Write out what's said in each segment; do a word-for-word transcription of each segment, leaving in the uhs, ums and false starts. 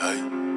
hey.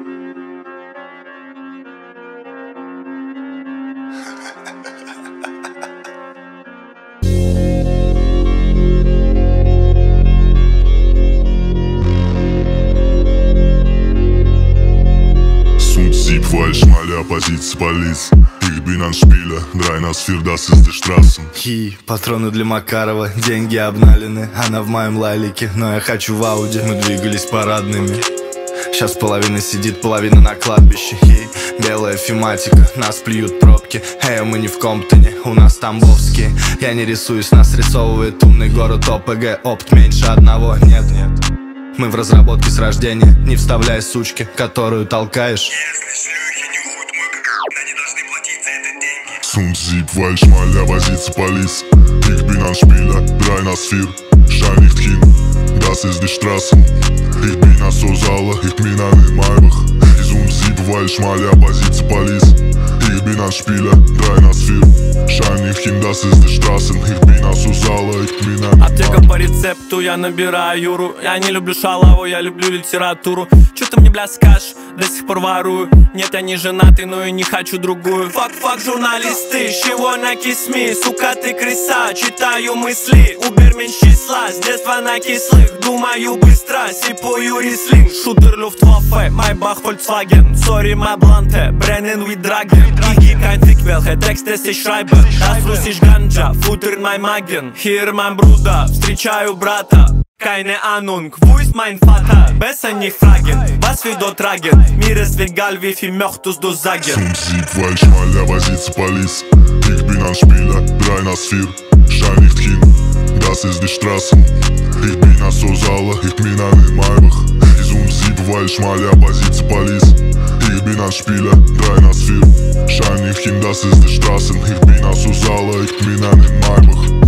Sieb, falsch, mal Opposition Police. Ich bin ein Spieler, drei нас vier, das ist die Straße. Хи, патроны для Макарова, деньги обналены. Она в моем лайлике, но я хочу в Ауди. Мы двигались парадными. Сейчас половина сидит, половина на кладбище. Хи, белая фематика, нас плюют пробки. Эй, мы не в Комптоне, у нас тамбовские. Я не рисуюсь, нас рисовывает умный город ОПГ. Опт меньше одного, нет, нет. Мы в разработке с рождения, не вставляй сучки, которую толкаешь. Zum Sieb, falsch, mal Opposition Police. Ich bin ein Spieler, drei нас vier, schau nicht hin, das ist die Straße. Ich bin ein Sozala, ich bin ein Maybach. Zum Sieb, falsch, mal Opposition Police. Ich bin ein Spieler, drei нас vier, schau nicht hin, das ist die Straße. Ich bin ein Sozala, ich bin ein Аптека по рецепту, я набираю Юру. Я не люблю шалаву, я люблю литературу. Чё ты мне, бля, скажешь? До сих пор ворую. Нет, я не женатый, но и не хочу другую. Фак, фак, журналисты, с чего на кисми? Сука, ты крыса, читаю мысли. Убер меньше числа, с детства на кислых. Думаю быстро, сипую рислинг. Шутер, Люфтваффе, Майбах, Volkswagen. Sorry, my Blante, brennen wie Dragen. Ich geb kein Fick, welche Texte ich schreibe. Das russisch Ganja, Futter in mein Magen. Hier mein Bruder, встречаю брата. Keine Ahnung, wo ist mein Vater? Besser nicht fragen, was wir dort tragen. Mir ist egal, wie viel möchtest du sagen. Zum Sieb, falsch, mal Opposition Police. Ich bin ein Spieler, drei нас vier, schau nicht hin, das ist die Straße. Ich bin ein Sozala, ich bin ein Maybach. Zum Sieb, falsch, mal Opposition Police. Ich bin ein Spieler, drei нас vier, schau nicht hin, das ist die Straße. Ich bin ein Sozala, ich bin ein Maybach.